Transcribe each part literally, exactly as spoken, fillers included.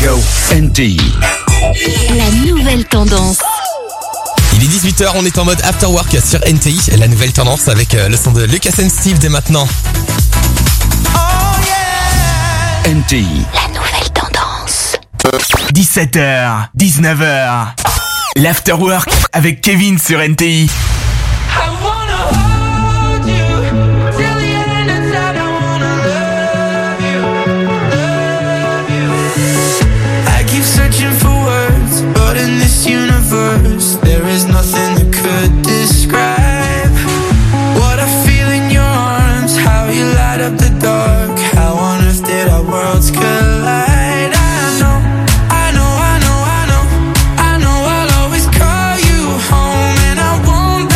Go N T. La nouvelle tendance. Il est dix-huit heures, on est en mode After Work sur N T I, la nouvelle tendance avec le son de Lucas and Steve dès maintenant. N T I. La nouvelle tendance. dix-sept heures, dix-neuf heures. L'After Work avec Kevin sur N T I. There is nothing that could describe what I feel in your arms, how you light up the dark, how on earth did our worlds collide? I know, I know, I know, I know, I know I'll always call you home, and I won't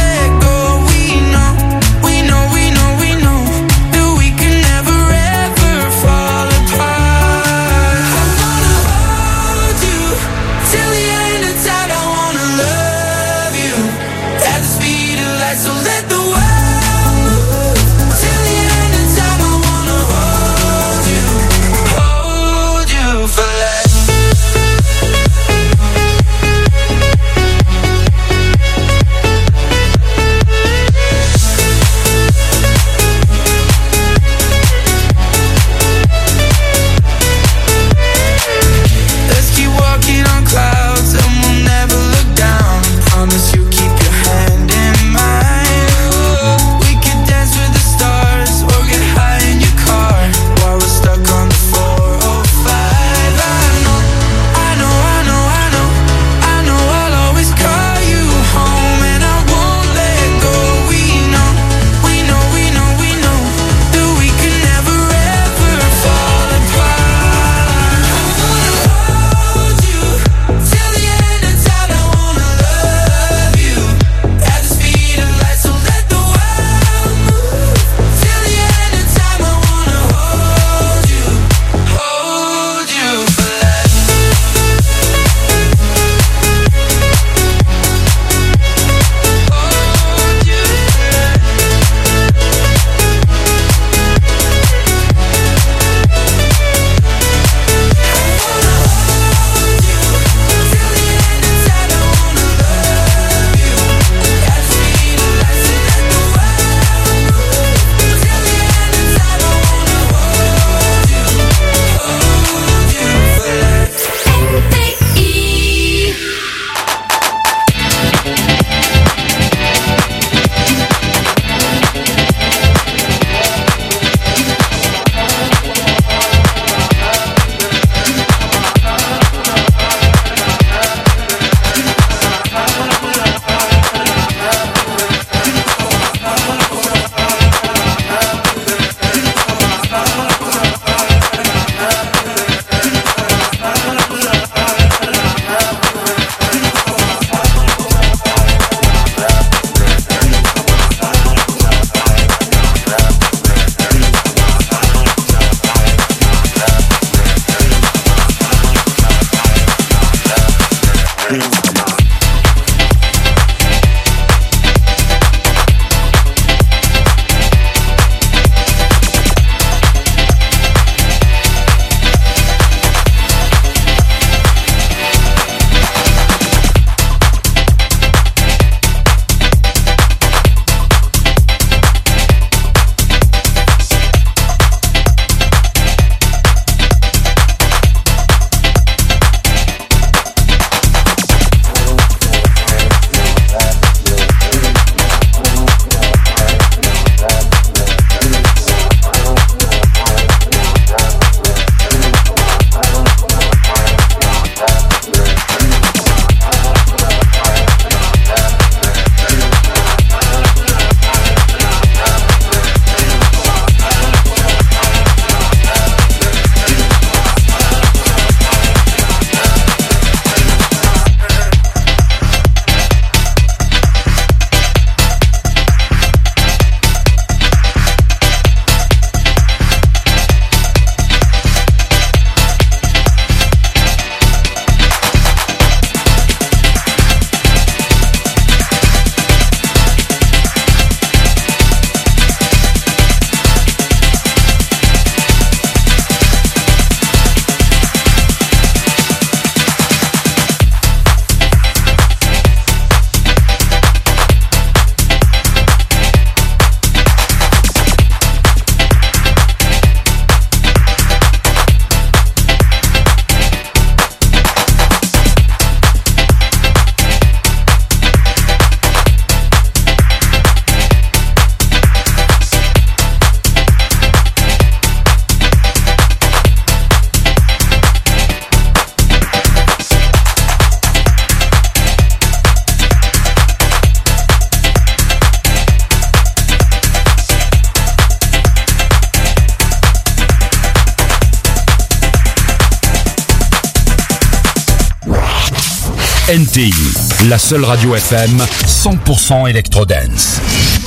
N T I, la seule radio F M cent pour cent électro-dance.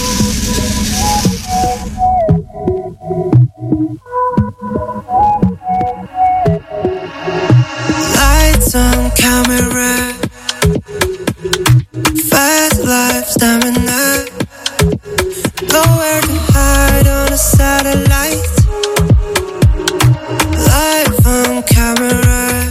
Lights on camera, fast life stamina, nowhere to hide on a satellite. Life on camera,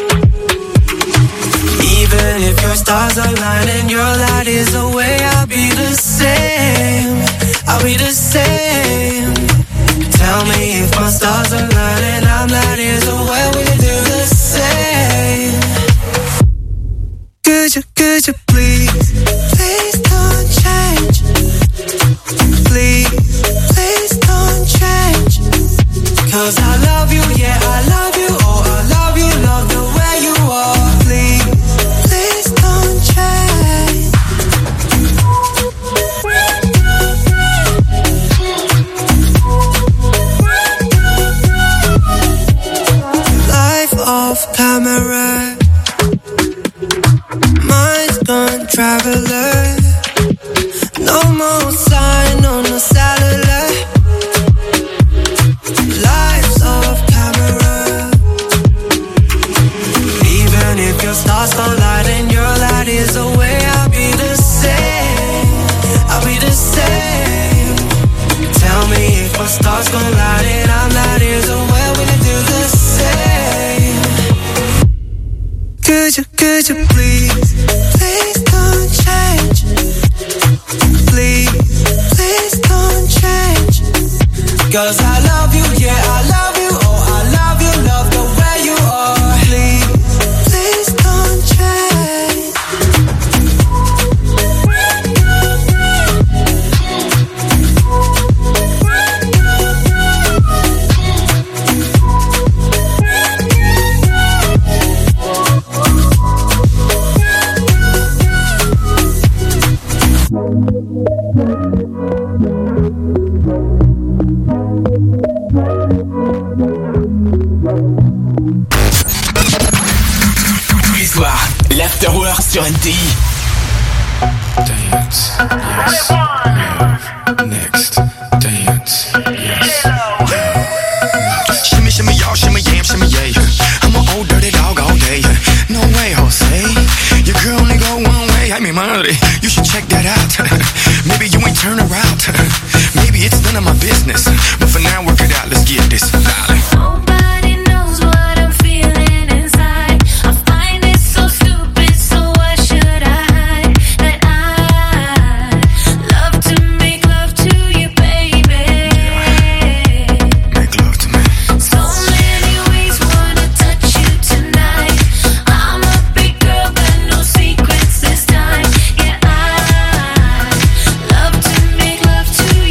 even if your stars align and your light is away, I'll be the same, I'll be the same. Tell me if my stars align and I'm not here, so where will you do the same? Could you, could you please, please don't change. Please, please don't change. Cause I love you, yeah, I love you. Oh, I love you, love the way you are. Please, please don't change. Life off camera, mind's gone traveler. No more sign on the satellite. Life's off camera. Even if your stars collide and your light is away, I'll be the same, I'll be the same. Tell me if my stars collide and I'm not here, so where will you do the same? Could you, could you please, please don't change. Please, please don't change. Cause I love you, yeah, I love you. Oh, I love you, love the way you are. Please, please don't change. Tous les soirs, l'Afterwork sur N T I. Dance, yes, move, next, dance, yes, move. Shimmy, shimmy, y'all, shimmy, yam, shimmy, yeah. I'm an old dirty dog all day. No way, Jose. Your girl only go one way. I mean, money, you should check that out. Maybe you ain't turn around. Maybe it's none of my business. But for now, work it out. Let's get this, darling. Nobody knows what I'm feeling inside. I find it so stupid, so why should I hide that I love to make love to you, baby. Make love to me. So many ways wanna touch you tonight. I'm a big girl, but no secrets this time. Yeah, I love to make love to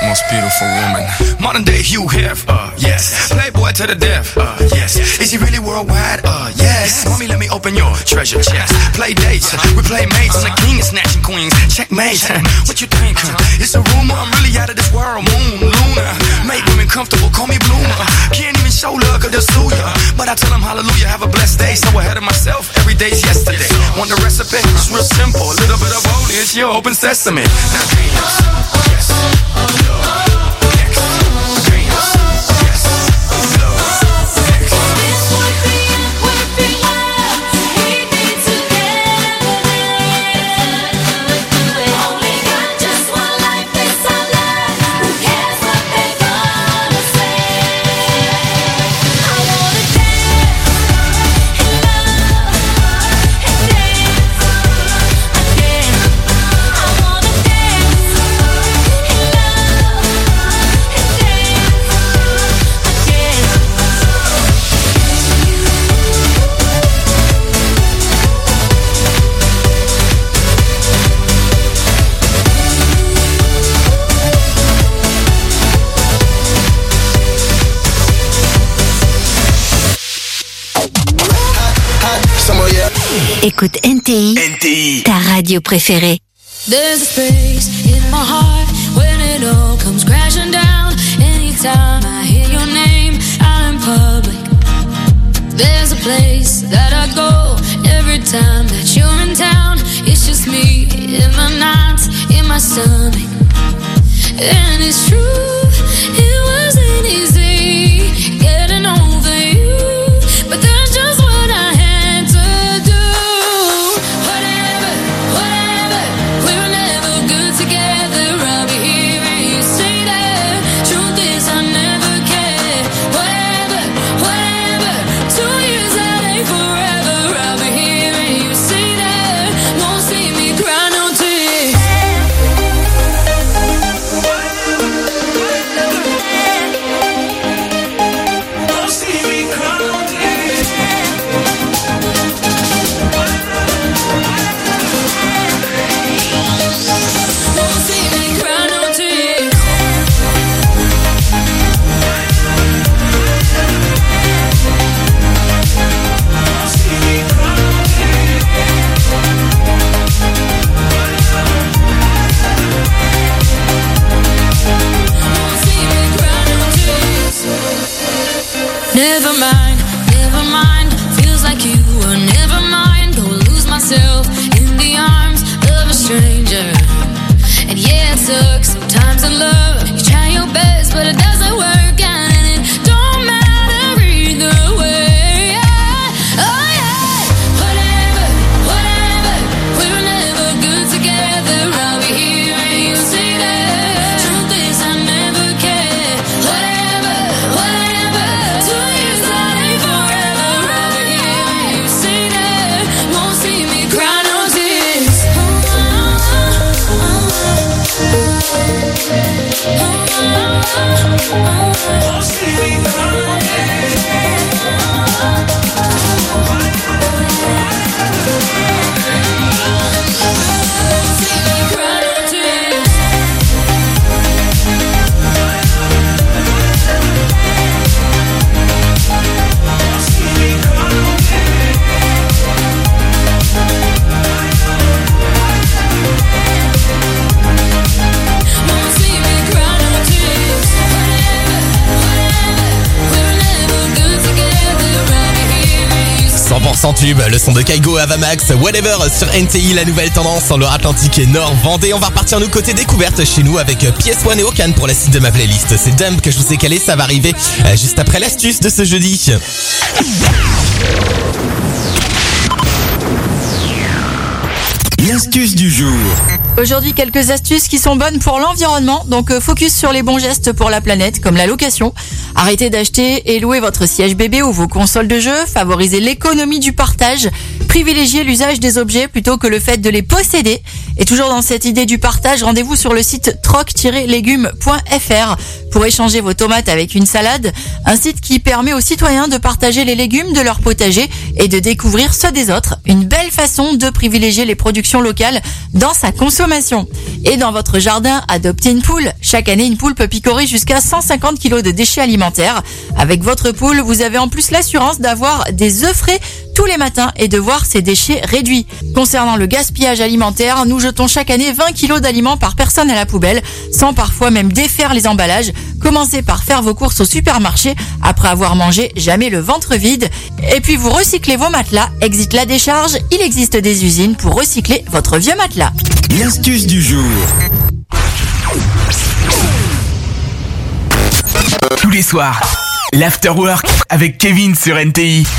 most beautiful woman. Modern day Hugh Hef, uh, yes. Playboy to the death, uh, yes. Is he really worldwide? Uh, yes. Mommy, let me open your treasure chest. Play dates, we play mates. I'm the king of snatching queens. Checkmate. What you think? It's a rumor. I'm really out of this world. Moon, Luna. Make women comfortable. Call me Bloomer. Can't even show love 'cause they'll sue ya. But I tell them hallelujah. Have a blessed day. So ahead of myself. Every day's yesterday. Want the recipe? It's real simple. A little bit of holy. It's your open sesame. Now dance. Yes. Écoute N T I, N T I, ta radio préférée. There's a space in my heart when it all comes crashing down. Anytime I hear your name out in public, there's a place that I go every time that you're in town. It's just me in the night, in my stomach. And it's true, it wasn't easy getting over you, but that's just what I had to do. Whatever, whatever, we were never good together. I'll be hearing you say that. Truth is I never cared. Whatever, whatever, two years that ain't forever. I'll be hearing you say that. Won't see me cry no tears. Won't see me cry no tears. Won't see me cry no tears. Never mind, never mind. Feels like you were never mind. Go lose myself in the arms of a stranger. And yeah, it sucks sometimes in love. You try your best, but it doesn't work out, and it don't matter either way. Yeah. Oh yeah. Whatever, whatever. We were never good together. I'll be hearing you say that. Truth is I never cared. Whatever, whatever. Two years that ain't forever. I'll be hearing you say that. Won't see me cry no tears. Won't see me cry no Won't see me cry no tears. Won't see me cry no tears. Whatever, whatever. We were never good together. I'll be hearing you say cent pour cent tube, le son de Kaigo, Avamax, Whatever sur N T I, la nouvelle tendance en Loire-Atlantique et Nord-Vendée. On va repartir nous côté découverte chez nous avec P S un et Okan pour la suite de ma playlist. C'est Dumb que je vous ai calé, ça va arriver euh, juste après l'astuce de ce jeudi. L'astuce du jour. Aujourd'hui, quelques astuces qui sont bonnes pour l'environnement. Donc, euh, focus sur les bons gestes pour la planète, comme la location. Arrêtez d'acheter et louer votre siège bébé ou vos consoles de jeux. Favorisez l'économie du partage. Privilégiez l'usage des objets plutôt que le fait de les posséder. Et toujours dans cette idée du partage, rendez-vous sur le site troc tiret légumes point f r pour échanger vos tomates avec une salade. Un site qui permet aux citoyens de partager les légumes de leur potager et de découvrir ceux des autres. Une belle façon de privilégier les productions locales dans sa consommation. consommation. Et dans votre jardin, adoptez une poule. Chaque année, une poule peut picorer jusqu'à cent cinquante kilos de déchets alimentaires. Avec votre poule, vous avez en plus l'assurance d'avoir des œufs frais tous les matins et de voir ces déchets réduits. Concernant le gaspillage alimentaire, nous jetons chaque année vingt kilos d'aliments par personne à la poubelle, sans parfois même défaire les emballages. Commencez par faire vos courses au supermarché après avoir mangé, jamais le ventre vide. Et puis vous recyclez vos matelas. Exit la décharge, il existe des usines pour recycler votre vieux matelas. L'astuce du jour. Tous les soirs, l'Afterwork avec Kevin sur N T I.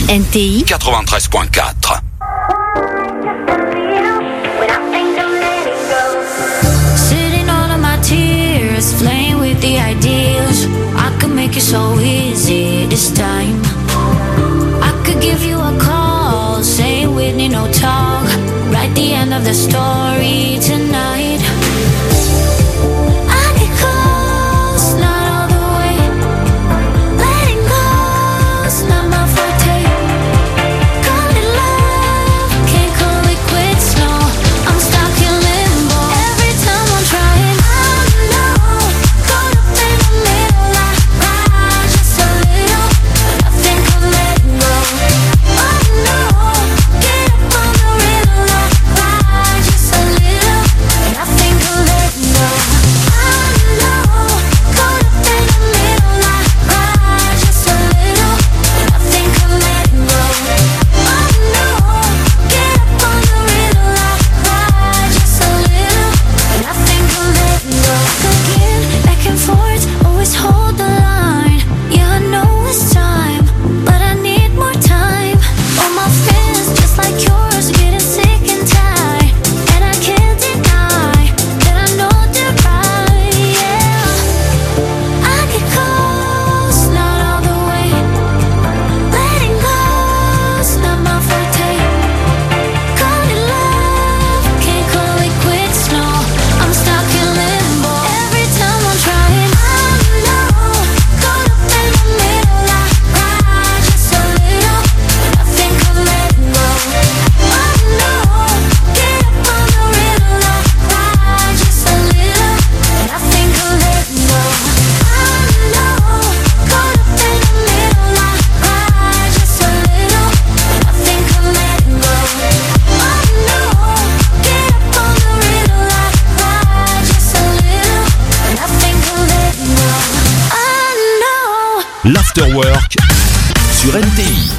N T I quatre-vingt-treize virgule quatre. Sitting all of my tears, playing with the ideas. I could make it so easy this time. I could give you a call, say it with me, no talk. Write the end of the story tonight. I get close, not all the way. Letting go's not my forte. Call it love, can't call it quits, no. I'm stuck in limbo. Every time I'm trying, I know. Caught up in the middle, I ride just a little. Nothing can let go. Oh no, get up on the rhythm, I ride just a little. Nothing can let go. I know. Caught up in the middle, I ride just a little. Nothing can let go. Oh no, get up on the rhythm, I ride just a little. Nothing can let go. Again, back and forth, always hold the line. Yeah, I know it's time, but I need more time. All my friends, just like yours, getting sick and tired, and I can't deny that I know they're right. Yeah, I get close, not all the way. Letting go's not my forte. Call it love, can't call it quits, no. I'm stuck in limbo. Every time I'm trying, I know. Caught up in the middle, I ride just a little. Nothing can let go. Oh no, get up on the rhythm, I ride just a little. Nothing can let go. I know. Caught up in the middle, I ride just a little. Nothing can let go. Oh no, get up on the rhythm, I ride just a little. Nothing can let go. I know. L'Afterwork sur N T I.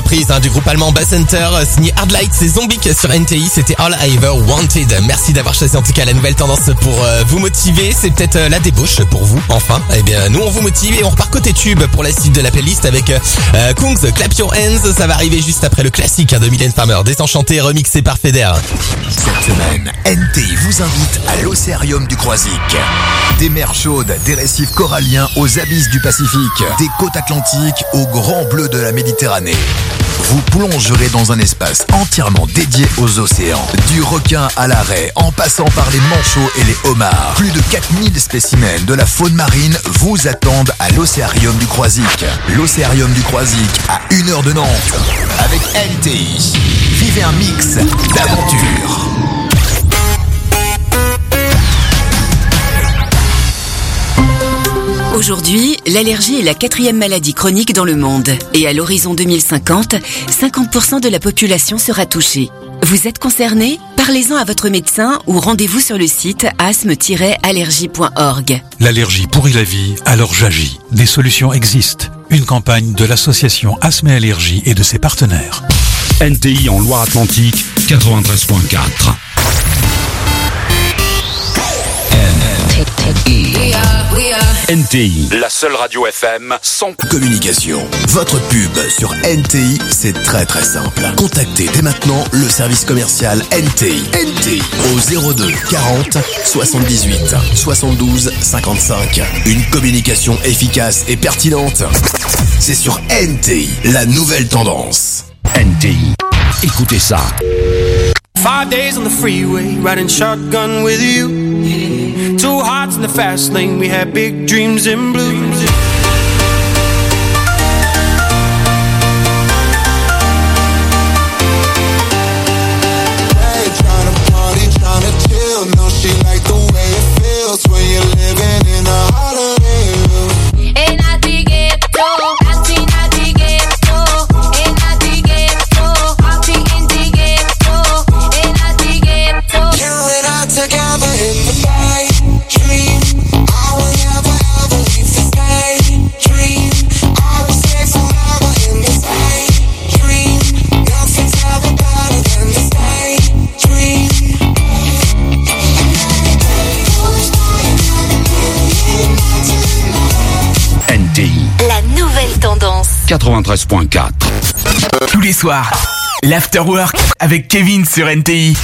reprise hein, du groupe allemand Bass Center, signé Hardlight, c'est Zombic sur N T I, c'était All I Ever Wanted. Merci d'avoir choisi en tout cas la nouvelle tendance pour euh, vous motiver, c'est peut-être euh, la débauche pour vous, enfin. Eh bien nous on vous motive et on repart côté tube pour la suite de la playlist avec euh, Kungs, Clap Your Hands, ça va arriver juste après le classique hein, de Mylène Farmer, Désenchanté, remixé par Feder. Cette semaine, N T I vous invite à l'Océarium du Croisic. Des mers chaudes, des récifs coralliens aux abysses du Pacifique, des côtes atlantiques aux grands bleus de la Méditerranée. Vous plongerez dans un espace entièrement dédié aux océans. Du requin à la raie, en passant par les manchots et les homards. Plus de quatre mille spécimens de la faune marine vous attendent à l'Océarium du Croisic. L'Océarium du Croisic à une heure de Nantes. Avec N T I. Vivez un mix d'aventures. Aujourd'hui, l'allergie est la quatrième maladie chronique dans le monde. Et à l'horizon deux mille cinquante, cinquante pour cent de la population sera touchée. Vous êtes concerné ? Parlez-en à votre médecin ou rendez-vous sur le site asthme tiret allergie point org. L'allergie pourrit la vie, alors j'agis. Des solutions existent. Une campagne de l'association Asthme et Allergie et de ses partenaires. N T I en Loire-Atlantique, quatre-vingt-treize point quatre. N T I, la seule radio F M sans communication. Votre pub sur N T I, c'est très très simple. Contactez dès maintenant le service commercial N T I. N T I au zéro deux quarante soixante-dix-huit soixante-douze cinquante-cinq. Une communication efficace et pertinente. C'est sur N T I, la nouvelle tendance. N T I. Écoutez ça. Five days on the freeway, riding shotgun with you. Two hearts in the fast lane, we had big dreams and blues. Hey, tryna party, tryna chill. No, she like the way it feels when you're living in a holiday. En Atigueto, Ati Atigueto, en Atigueto, Ati Atigueto, en Atigueto. You and I together in the night dream. I will never ever leave the sky dream. I will stay forever in the sky dream. Nothing's ever better than the sky dream. N T I, La nouvelle tendance. quatre-vingt-treize point quatre. Tous les soirs, l'Afterwork avec Kevin sur N T I.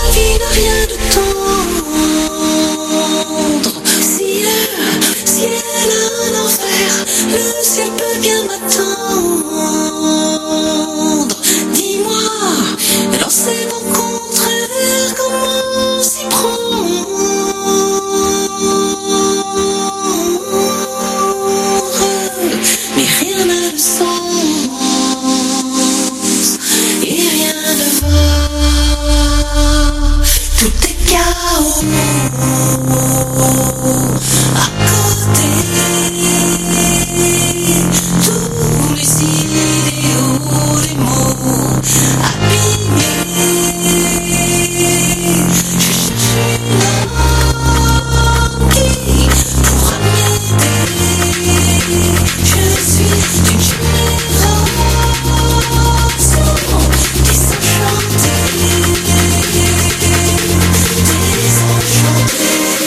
Ciel Le ciel peut bien m'attendre. Dis-moi, dans ces vents contraires, comment s'y prendre? Mais rien n'a de sens et rien ne va. Tout est chaos à côté. Tous les idéaux, les mots abîmés. Je cherche une âme qui pourra m'aider. Je suis d'une génération désenchantée. Désenchantée.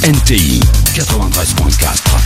N T I quatre-vingt-treize point quatre.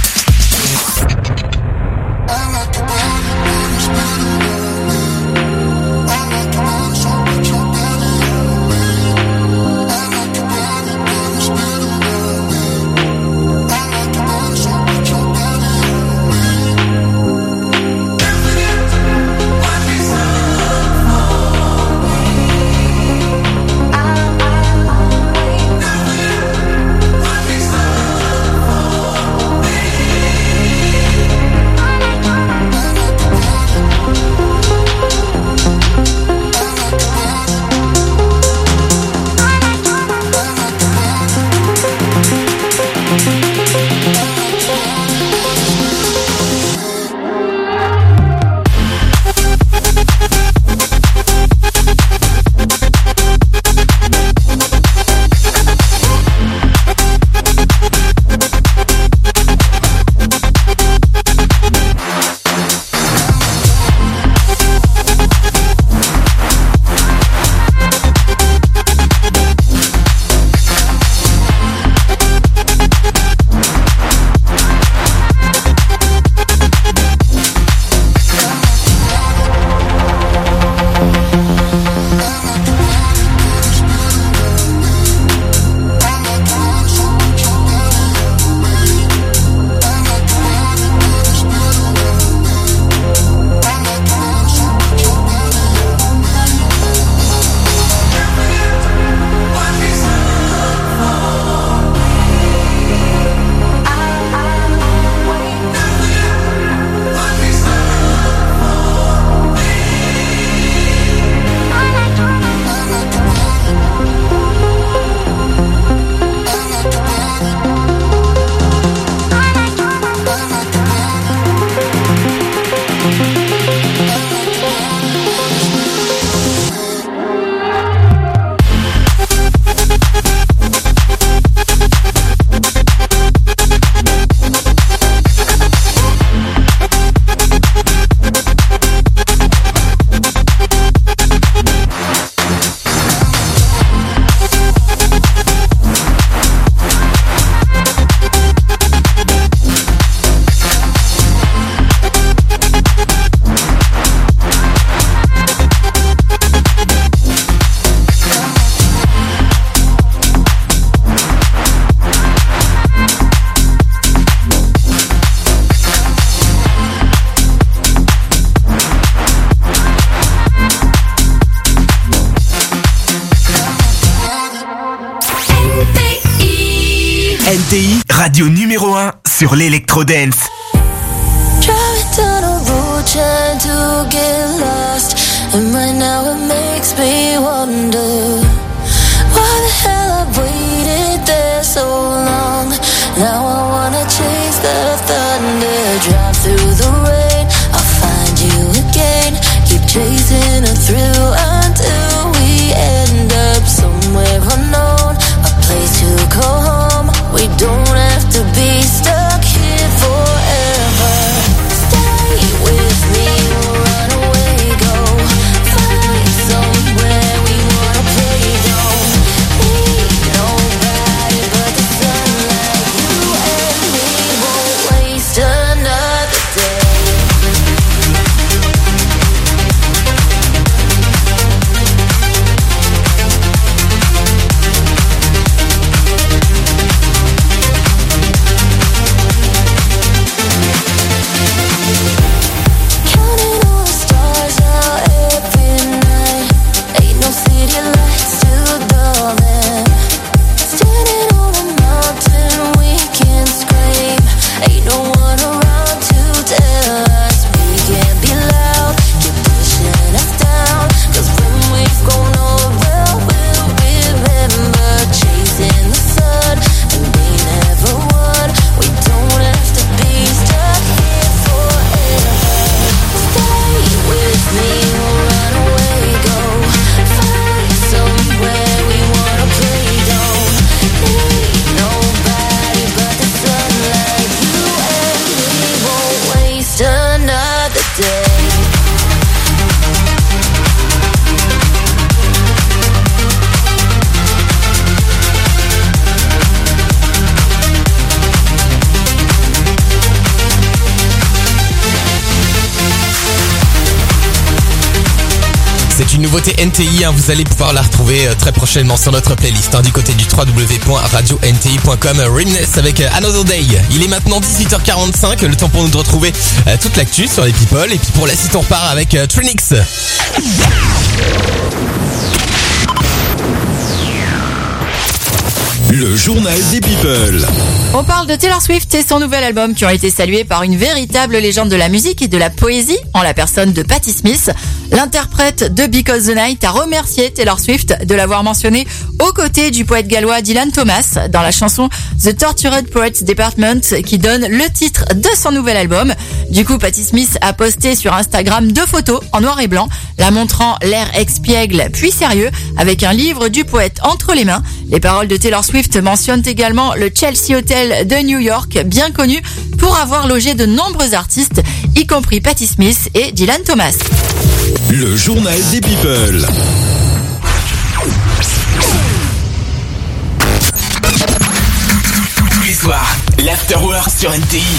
N T I, radio numéro un sur l'électro-dance. Driving down a road trying to get lost, and right now it makes me wonder why the hell I waited there so long. Now I wanna chase the thunder, drive through the rain, I'll find you again, keep chasing a thrill until we end up somewhere unknown, a place to call home. We don't have to be stuck here forever. Stay with me, run away, go find somewhere we wanna play. Don't need nobody but the sunlight. You and me won't waste another day. C'est une nouveauté N T I, hein, vous allez pouvoir la retrouver euh, très prochainement sur notre playlist hein, du côté du w w w point radio n t i point com. Rimness avec euh, Another Day. Il est maintenant dix-huit heures quarante-cinq, le temps pour nous de retrouver euh, toute l'actu sur les people. Et puis pour la suite, on repart avec euh, Trinix. Le journal des people. On parle de Taylor Swift et son nouvel album qui ont été salués par une véritable légende de la musique et de la poésie en la personne de Patti Smith. L'interprète de Because the Night a remercié Taylor Swift de l'avoir mentionné aux côtés du poète gallois Dylan Thomas dans la chanson The Tortured Poets Department qui donne le titre de son nouvel album. Du coup, Patti Smith a posté sur Instagram deux photos en noir et blanc, la montrant l'air expiègle puis sérieux avec un livre du poète entre les mains. Les paroles de Taylor Swift mentionnent également le Chelsea Hotel de New York, bien connu pour avoir logé de nombreux artistes, y compris Patti Smith et Dylan Thomas. Le journal des people. Tous les soirs, l'Afterwork sur N T I.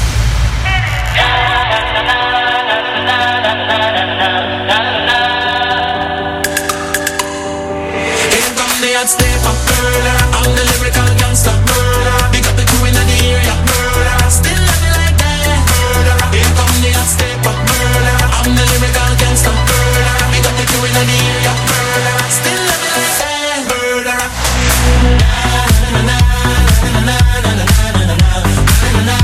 I'm the lyrical gangster, murderer. Big up the crew in the area, murderer. Still love me like that, murderer. Here come the hot step up, murderer. I'm the lyrical gangster, murderer. Big up the crew in the area, murderer. Still love me like that, murderer. Na na na na na na na na na na na.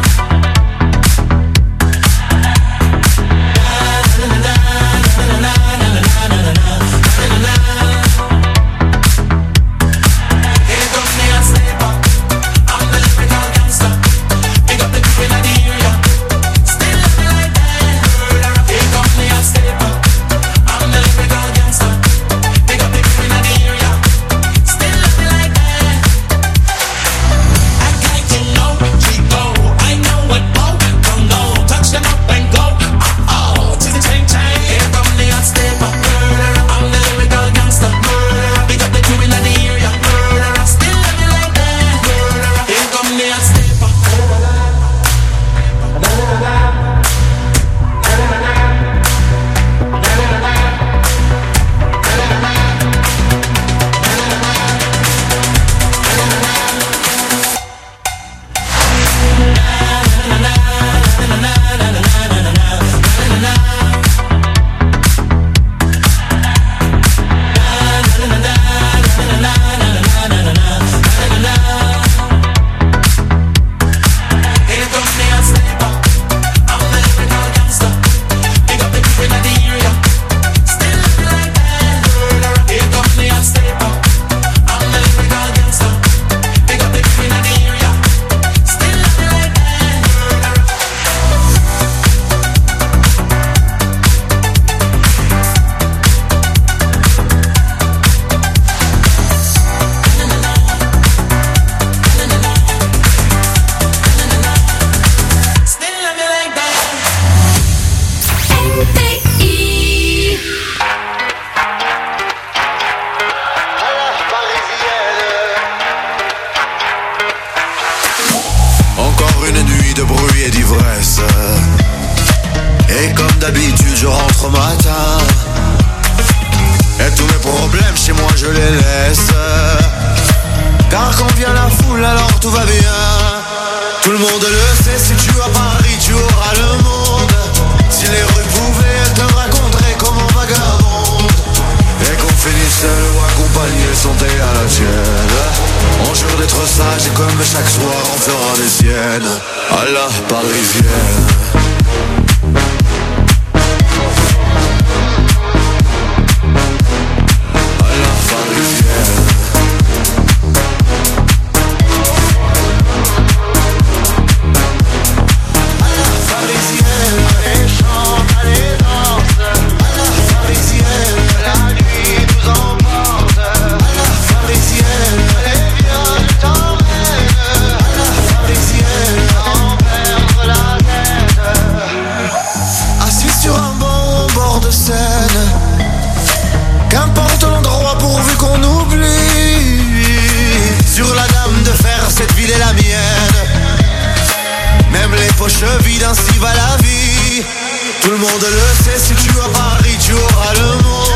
poche vide, ainsi va la vie. Tout le monde le sait, si tu as Paris, tu auras le monde.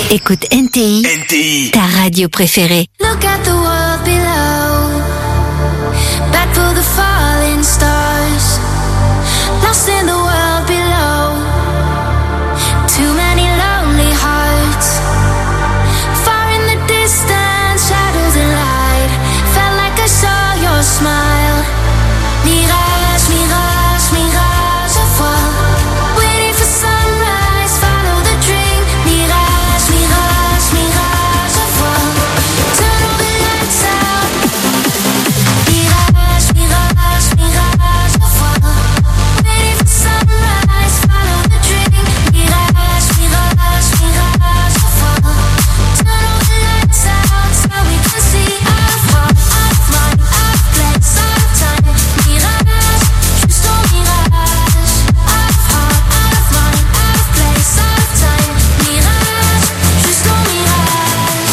Écoute N T I, N T I, ta radio préférée. Look at the world below. Back for the falling stars. Lost in the world below. Too many lonely hearts. Far in the distance, shadows and light. Felt like I saw your smile. Mirage, mirage, mirage à voir. Waiting for sunrise, follow the dream. Mirage, mirage, mirage à voir. Turn all the lights out. Mirage, mirage, mirage à voir. Waiting for sunrise, follow the dream. Mirage, mirage, mirage à voir. Turn all the lights out so we can see our heart, our mind, our place, our time. Mirage, juste un mirage. Our heart, our mind, our place, our time. Mirage, juste un mirage.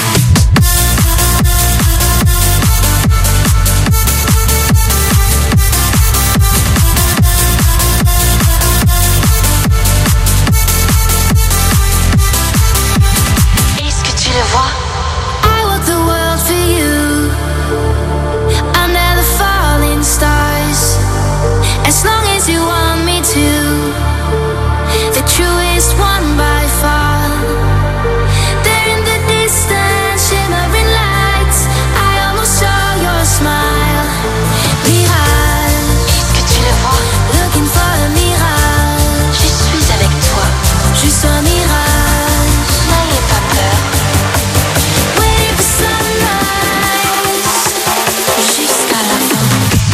Est-ce que tu le vois? I walk the world for you. Under the falling stars. As long as you want me to. The truest one by far. There in the distance, shimmering lights. I almost saw your smile. Mirage. Est-ce que tu le vois? Looking for a mirage. Je suis avec toi. Juste un mirage. N'ayez pas peur. Waiting for sunrise. Jusqu'à la fin.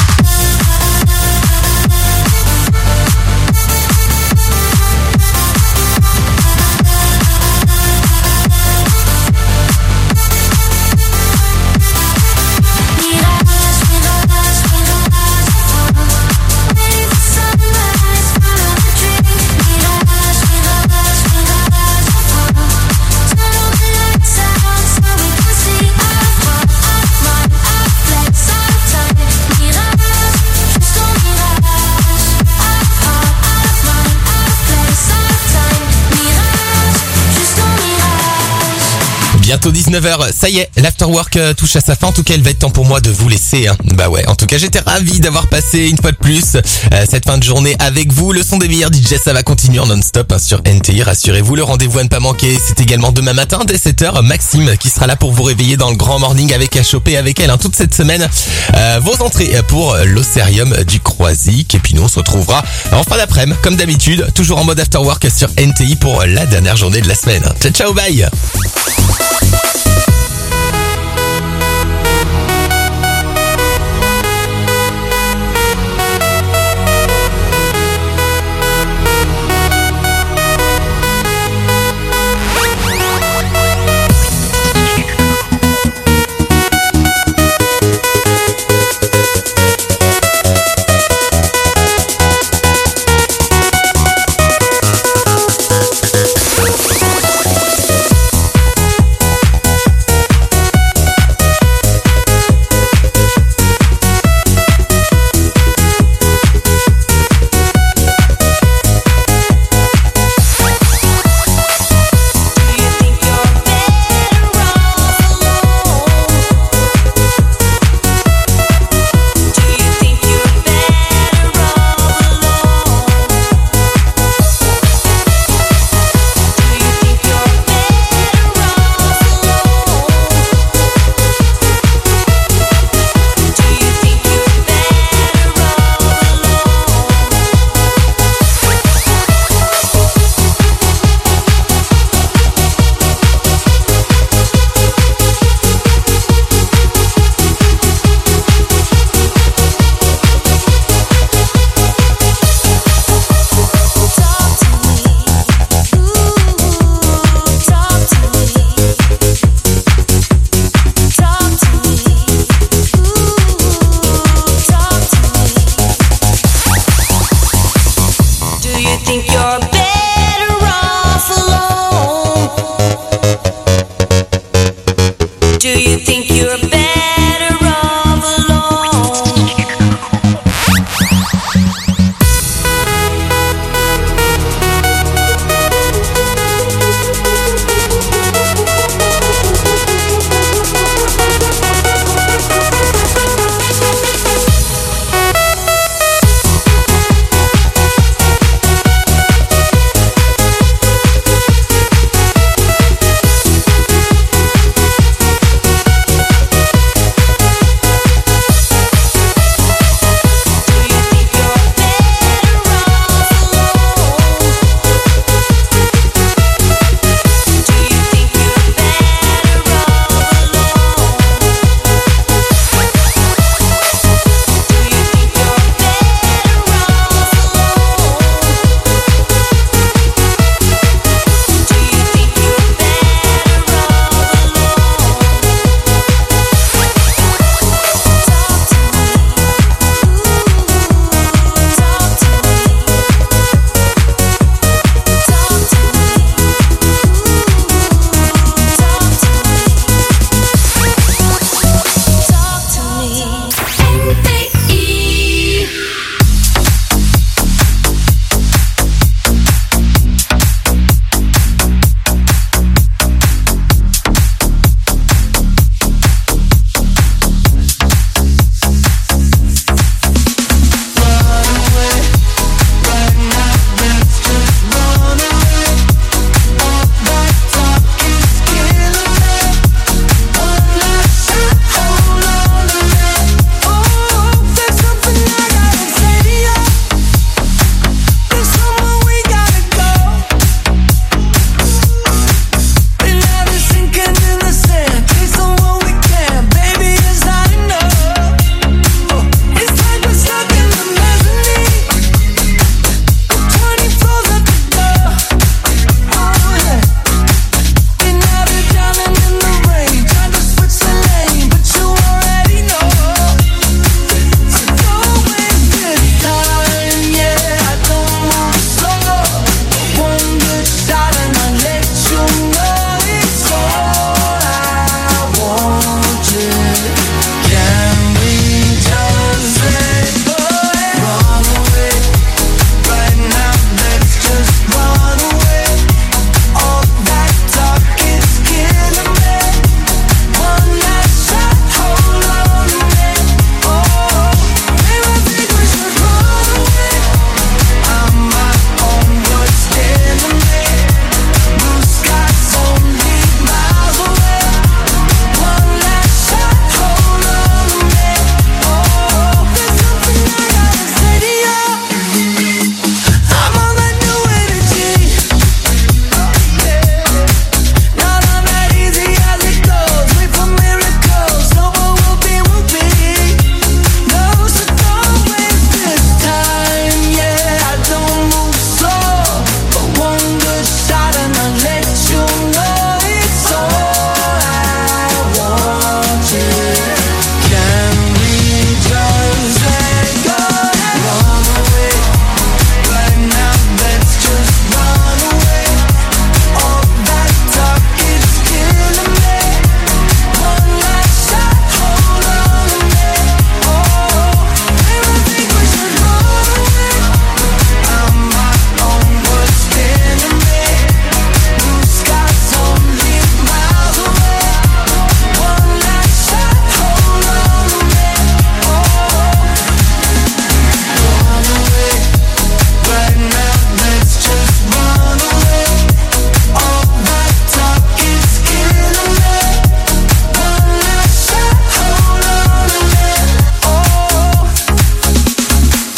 Mirage, mirage, mirage à voir. Waiting for sunrise, follow the dream. Mirage, mirage, mirage à voir. Turn all the lights out so we can see our heart, our mind, our place, our time. Mirage, juste un mirage. Our heart, our mind, our place, our time. Mirage, juste un mirage. Bientôt dix-neuf heures, ça y est, l'afterwork euh, touche à sa fin. En tout cas, il va être temps pour moi de vous laisser. Hein. Bah ouais, en tout cas, j'étais ravi d'avoir passé une fois de plus euh, cette fin de journée avec vous. Le son des meilleurs D J, ça va continuer en non-stop hein, sur N T I. Rassurez-vous, le rendez-vous à ne pas manquer, c'est également demain matin dès sept heures. Maxime qui sera là pour vous réveiller dans le grand morning avec à choper avec elle hein, toute cette semaine. Euh, vos entrées pour l'Océarium du Croisic. Et puis nous, on se retrouvera en fin d'après-midi, comme d'habitude, toujours en mode afterwork sur N T I pour la dernière journée de la semaine. Ciao, ciao, bye.